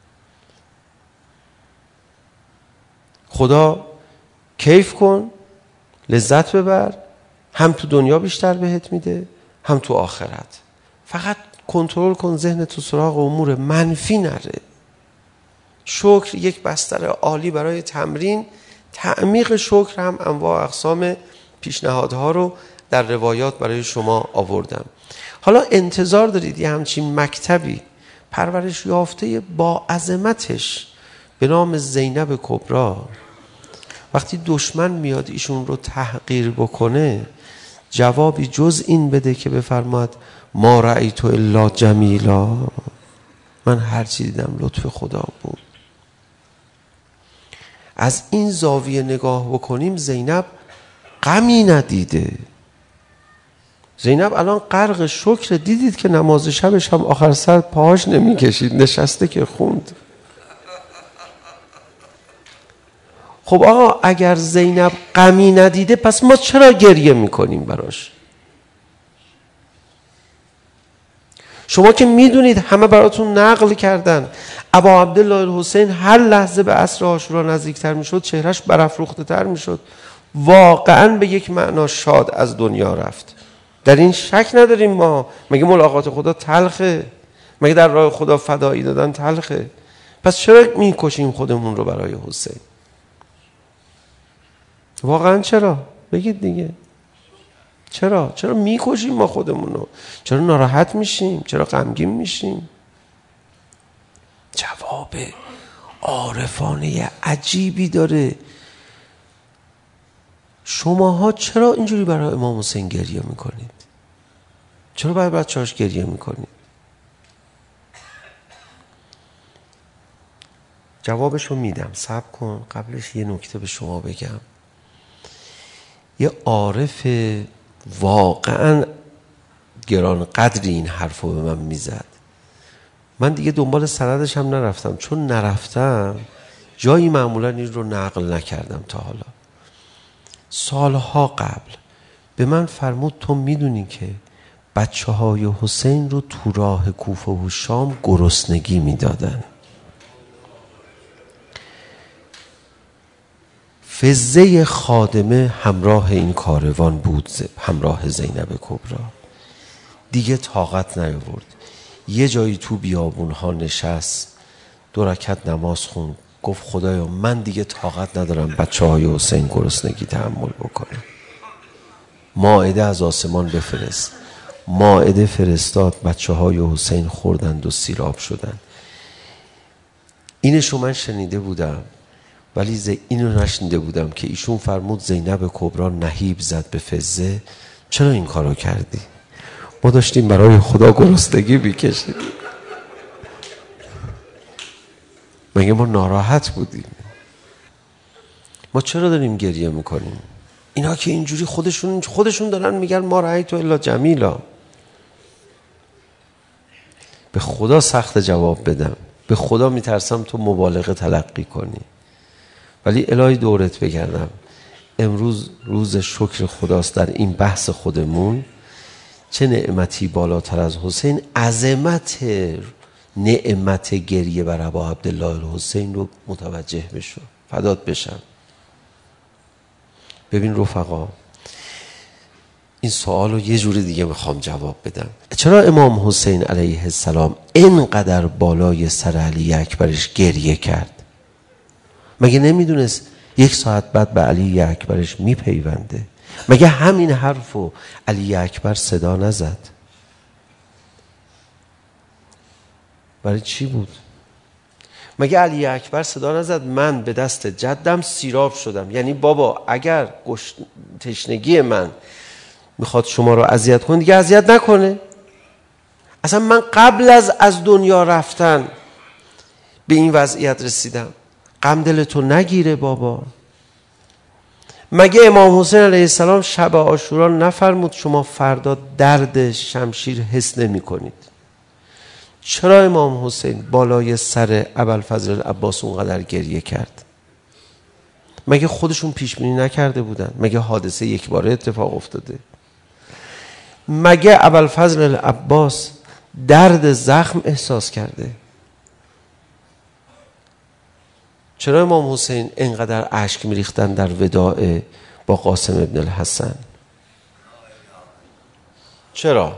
خدا کیف کن، لذت ببر، هم تو دنیا بیشتر بهت میده هم تو آخرت. فقط کنترل کن ذهن تو سراغ امور منفی نره. شکر یک بستر عالی برای تمرین. تعمیق شکر هم انواع اقسام پیشنهادها رو در روایات برای شما آوردم. حالا انتظار دارید یه همچین مکتبی پرورش یافته با عظمتش به نام زینب کبری وقتی دشمن میاد ایشون رو تحقیر بکنه جوابی جز این بده که بفرماد ما رأیت الا جمیلا، من هر چی دیدم لطف خدا بود. از این زاویه نگاه بکنیم زینب غمی ندیده. زینب الان غرق شکر. دیدید که نماز شبش هم آخر سر پاهاش نمی کشید، نشسته که خوند. خب آقا اگر زینب غمی ندیده پس ما چرا گریه میکنیم براش؟ شما که میدونید همه براتون نقل کردن ابا عبدالله الحسین هر لحظه به عصر عاشورا نزدیکتر میشد چهرش برافروخته تر میشد. واقعا به یک معنا شاد از دنیا رفت. در این شک نداریم ما. مگه ملاقات خدا تلخه؟ مگه در راه خدا فدایی دادن تلخه؟ پس چرا میکشیم خودمون رو برای حسین؟ واقعا چرا؟ بگید دیگه. چرا؟ چرا میکشیم ما خودمون رو؟ چرا ناراحت میشیم؟ چرا غمگین میشیم؟ جواب عارفانه عجیبی داره. شماها چرا اینجوری برای امام حسین گریه میکنید؟ چرا برای بچه‌هاش گریه میکنید؟ جوابشو میدم، صبر کن. قبلش یه نکته به شما بگم. یه عارف واقعا گران قدری این حرفو به من میزد. من دیگه دنبال سندش هم نرفتم، چون نرفتم جایی معمولا این رو نقل نکردم تا حالا. سالها قبل به من فرمود تو میدونی که بچه های حسین رو تو راه کوفه و شام گرسنگی میدادن. فزه خادمه همراه این کاروان بود، همراه زینب کبری. دیگه طاقت نیاورد. یه جایی تو بیابون ها نشست، دو رکعت نماز خوند، گفت خدایا من دیگه طاقت ندارم بچه های حسین گرسنگی تحمل بکنه. مائده از آسمان بفرست. مائده فرستاد، بچه های حسین خوردند و سیراب شدند. اینشو من شنیده بودم ولی ز... اینو نشنیده بودم که ایشون فرمود زینب کبری نهیب زد به فزه. چرا این کارو کردی؟ ما داشتیم برای خدا گرسنگی میکشیدیم. مگه ما ناراحت بودیم؟ ما چرا داریم گریه میکنیم؟ اینا که اینجوری خودشون خودشون دارن میگن ما رأیت الا جمیلا. به خدا سخت جواب بدم، به خدا میترسم تو مبالغه تلقی کنی، ولی الهی دورت بگردم. امروز روز شکر خداست در این بحث خودمون. چه نعمتی بالاتر از حسین؟ عظمت نعمت گریه بر ابا عبدالله الحسین رو متوجه بشو. فدات بشم. ببین رفقا، این سوال رو یه جوری دیگه میخوام جواب بدم. چرا امام حسین علیه السلام اینقدر بالای سر علی اکبرش گریه کرد؟ مگه نمیدونست یک ساعت بعد به علی اکبرش میپیونده؟ مگه همین حرفو علی اکبر صدا نزد؟ برای چی بود؟ مگه علی اکبر صدا نزد من به دست جدم سیراب شدم؟ یعنی بابا اگر تشنگی من میخواد شما رو اذیت کنه دیگه اذیت نکنه. اصلا من قبل از از دنیا رفتن به این وضعیت رسیدم. غم دلتو نگیره بابا. مگه امام حسین علیه السلام شب عاشورا نفرمود شما فردا درد شمشیر حس نمی کنید؟ چرا امام حسین بالای سر ابوالفضل عباس اونقدر گریه کرد؟ مگه خودشون پیش بینی نکرده بودن؟ مگه حادثه یک باره اتفاق افتاده؟ مگه ابوالفضل عباس درد زخم احساس کرده؟ چرا امام حسین اینقدر اشک میریختن در وداع با قاسم ابن الحسن؟ چرا؟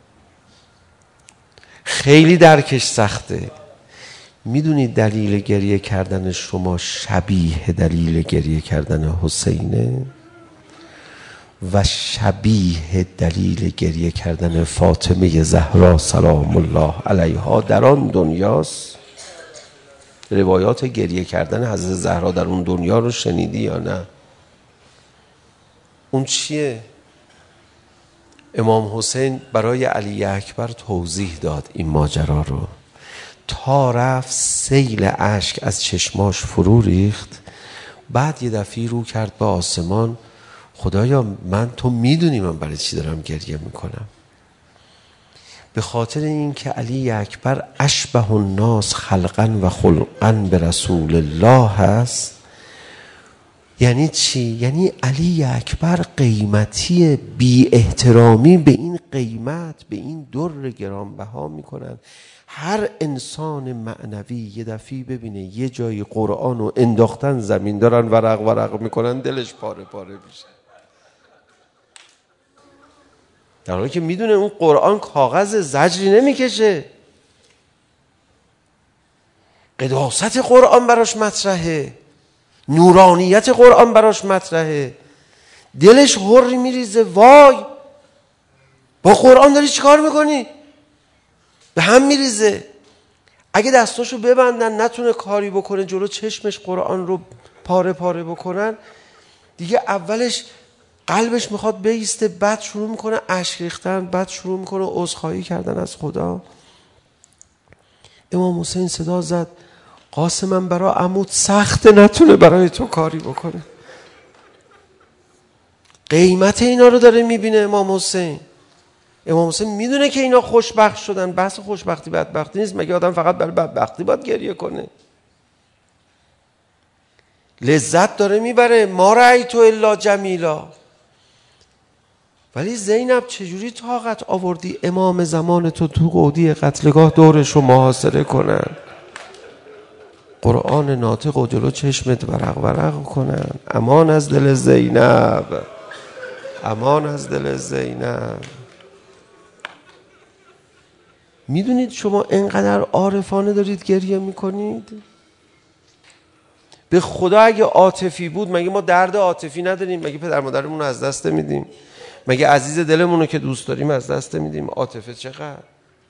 خیلی درکش سخته. میدونید دلیل گریه کردن شما شبیه دلیل گریه کردن حسینه و شبیه دلیل گریه کردن فاطمه زهرا سلام الله علیها در آن دنیاست. روایات گریه کردن حضرت زهرا در اون دنیا رو شنیدی یا نه؟ اون چیه؟ امام حسین برای علی اکبر توضیح داد این ماجرا رو. تا رفت سیل اشک از چشماش فرو ریخت. بعد یه دفعه رو کرد به آسمان، خدایا من تو میدونی من برای چی دارم گریه میکنم. به خاطر این که علی اکبر اشبه الناس خلقا و خلقا به رسول الله هست. یعنی چی؟ یعنی علی اکبر قیمتی بی احترامی به این قیمت، به این در گرانبها میکنن. هر انسان معنوی یه دفعه ببینه یه جای قرآن رو انداختن زمین دارن ورق ورق میکنن، دلش پاره پاره میشه، در حالی که میدونه اون قرآن کاغذ زجری نمیکشه. قداست قرآن براش مطرحه، نورانیت قرآن براش مطرحه. دلش هری میریزه، وای با قرآن داری چی کار میکنی؟ به هم میریزه. اگه دستاشو ببندن نتونه کاری بکنه، جلو چشمش قرآن رو پاره پاره بکنن، دیگه اولش قلبش میخواد بایسته، بعد شروع میکنه اشک ریختن، بعد شروع میکنه عذرخواهی کردن از خدا. امام حسین صدا زد، قاسمم برای عمود سخته نتونه برای تو کاری بکنه. قیمت اینا رو داره میبینه امام حسین. امام حسین میدونه که اینا خوشبخت شدن. بحث خوشبختی بدبختی نیست. مگه آدم فقط برای بدبختی باید گریه کنه؟ لذت داره میبره. ما رأیت الا جمیلا. ولی زینب چجوری طاقت آوردی امام زمان تو تو قودی قتلگاه دورش رو محاصره کنن، قرآن ناطق و جلو چشمت ورق ورق کنن؟ امان از دل زینب، امان از دل زینب. میدونید شما اینقدر عارفانه دارید گریه میکنید؟ به خدا اگه عاطفی بود مگه ما درد عاطفی نداریم؟ مگه پدر مادرمون رو از دست میدیم؟ مگه عزیز دلمون رو که دوست داریم از دست میدیم؟ عاطفه چقدر؟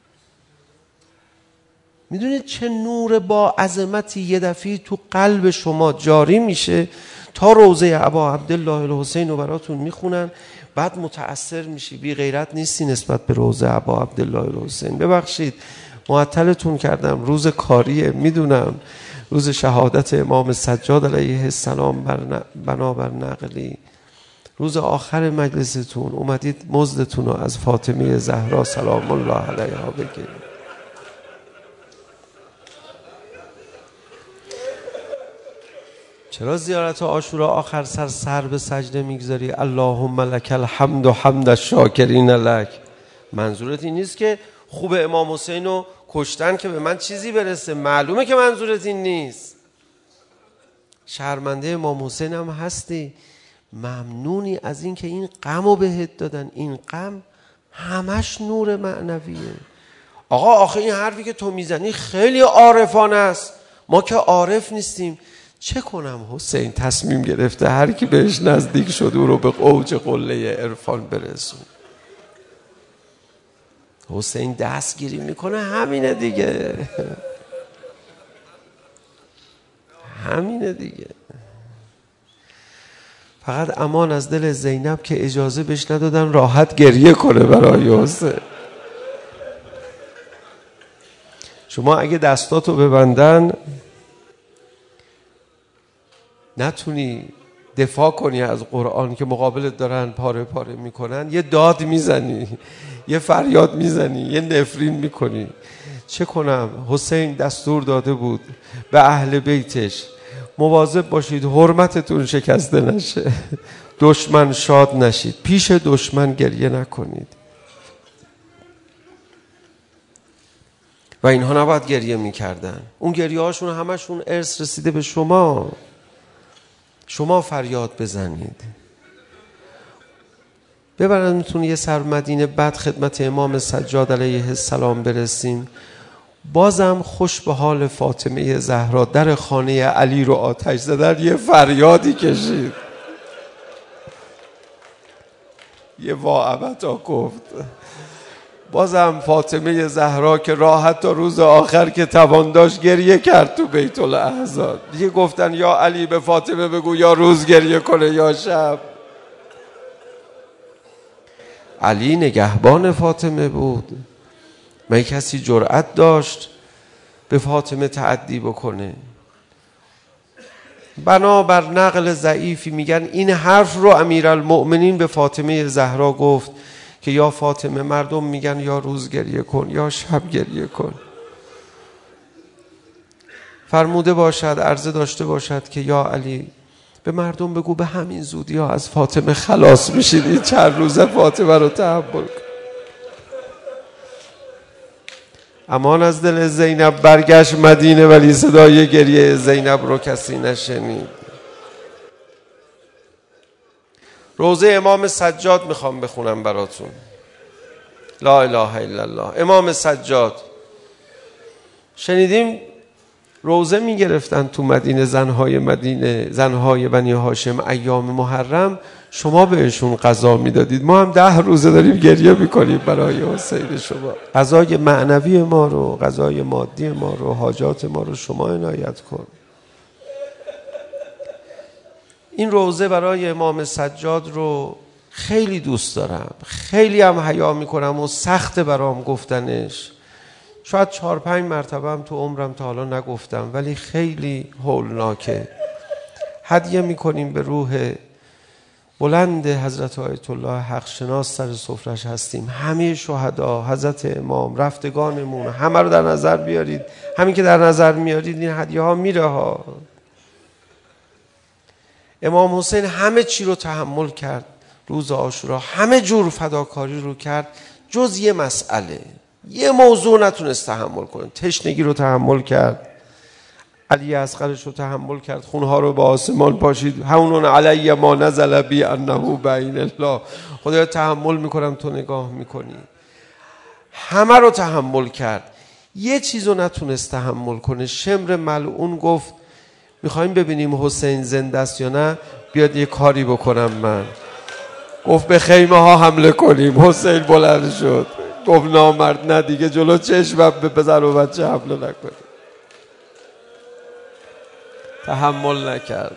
میدونید چه نور با عظمتی یه دفعه تو قلب شما جاری میشه؟ تا روضه ابا عبدالله الحسین رو براتون میخونن، بعد متأثر میشی. بی غیرت نیستی نسبت به روضه ابا عبدالله الحسین. ببخشید معطلتون کردم، روز کاریه میدونم، روز شهادت امام سجاد علیه السلام بر بنابر نقلی، روز آخر مجلستون اومدید مزدتون رو از فاطمه زهرا سلام الله علیها بگیرید. چرا زیارت عاشورا آخر سر سر به سجده میگذاری؟ اللهم لک الحمد و حمد الشاکرین لک. منظورت این نیست که خوب امام حسین رو کشتن که به من چیزی برسه. معلومه که منظورت این نیست. شرمنده امام حسین هم هستی، ممنونی از این که این غم رو بهت دادن. این غم همش نور معنویه. آقا آخه این حرفی که تو میزنی خیلی عارفانه است، ما که عارف نیستیم. چه کنم حسین تصمیم گرفته هر کی بهش نزدیک شد او رو به اوج قله عرفان برسون. حسین دستگیری میکنه، همینه دیگه، همینه دیگه. فقط امان از دل زینب که اجازه بهش ندادن راحت گریه کنه برای حسین. شما اگه دستاتو ببندن نتونی دفاع کنی از قرآن که مقابلت دارن پاره پاره میکنن، یه داد میزنی، یه فریاد میزنی، یه نفرین میکنی. چه کنم؟ حسین دستور داده بود به اهل بیتش مواظب باشید حرمتتون شکسته نشه، دشمن شاد نشید، پیش دشمن گریه نکنید. و اینها نباید گریه میکردن. اون گریه هاشون همشون ارث رسیده به شما. شما فریاد بزنید. ببرنتون یه سر مدینه، بعد خدمت امام سجاد علیه السلام برسیم، بازم خوش به حال فاطمه زهرا در خانه علی رو آتش زدن، یه فریادی کشید، یه واعبتا گفت. بازم فاطمه زهرا که راحت تا روز آخر که توان داشت گریه کرد تو بیت الاحزان. دیگه گفتن یا علی به فاطمه بگو یا روز گریه کنه یا شب. علی نگهبان فاطمه بود. من کسی جرأت داشت به فاطمه تعدی بکنه؟ بنابر نقل ضعیفی میگن این حرف رو امیرالمؤمنین به فاطمه زهرا گفت که یا فاطمه مردم میگن یا روز گریه کن یا شب گریه کن، فرموده باشد عرضه داشته باشد که یا علی به مردم بگو به همین زودی ها از فاطمه خلاص میشید، این چند روزه فاطمه رو تحمل کن. امان از دل زینب برگشت مدینه، ولی صدای گریه زینب رو کسی نشنید. روزه امام سجاد میخوام بخونم براتون. لا اله الا الله. امام سجاد شنیدیم روزه میگرفتن تو مدینه، زنهای مدینه، زنهای بنی هاشم ایام محرم، شما بهشون غذا میدادید. ما هم ده روزه داریم گریه میکنیم برای حسین شما. غذای معنوی ما رو، غذای مادی ما رو، حاجات ما رو شما عنایت کن. این روزه برای امام سجاد رو خیلی دوست دارم، خیلی هم حیا میکنم و سخت برام گفتنش. شاید چهار پنج مرتبه هم تو عمرم تا حالا نگفتم، ولی خیلی هولناکه. هدیه میکنیم به روح بلند حضرت آیت الله حق شناس، سر سفرش هستیم. همه شهدا، حضرت امام، رفتگانمون، همه رو در نظر بیارید. همین که در نظر میارید این هدیه ها میره ها. امام حسین همه چی رو تحمل کرد روز عاشورا، همه جور فداکاری رو کرد جز یه مسئله، یه موضوع نتونست تحمل کنه. تشنگی رو تحمل کرد، علی اصغرش رو تحمل کرد، خونها رو به آسمان پاشید، همون علی ما نزل بی انه بین الله، خدایا تحمل میکنم تو نگاه میکنی. همه رو تحمل کرد، یه چیز رو نتونست تحمل کنه. شمر ملعون گفت میخوایم ببینیم حسین زنده است یا نه، بیاد یه کاری بکنم من. گفت به خیمه ها حمله کنیم. حسین بلند شد گفت نامرد نه دیگه، جلو چشمم به پسر و بچه حمله نکنیم. تحمل نکرد.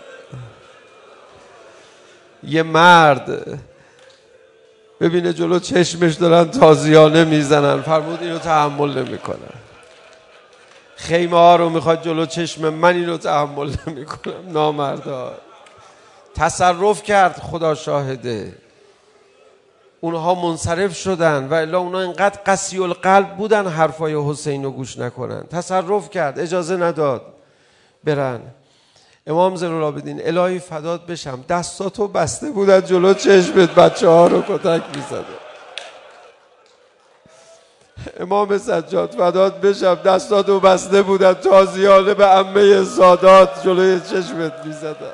یه مرد ببینه جلو چشمش دارن تازیانه میزنن، فرمود اینو تحمل نمیکنم. خیمه ها رو میخواد جلو چشم من، اینو تحمل نمیکنم. نامردا. تصرف کرد، خدا شاهده. اونها منصرف شدن و الا اونها اینقدر قسی القلب بودن حرفای حسین رو گوش نکنن. تصرف کرد، اجازه نداد برن. امام زین العابدین الهی فدات بشم، دستاتو بسته بودن جلو چشمت، بچه ها رو کتک میزده. امام سجاد فدات بشم، دستاتو بسته بودن تازیانه به عمه سادات جلوی چشمت میزدن.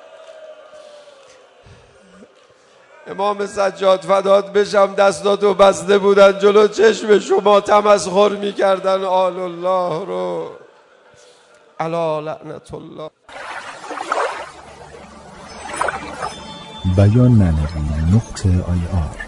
امام سجاد فدات بشم، دستاتو بسته بودن جلو چشم شما تمسخر میکردن آل الله رو. علی لعنت الله. بیان معنوی نقطه آی آر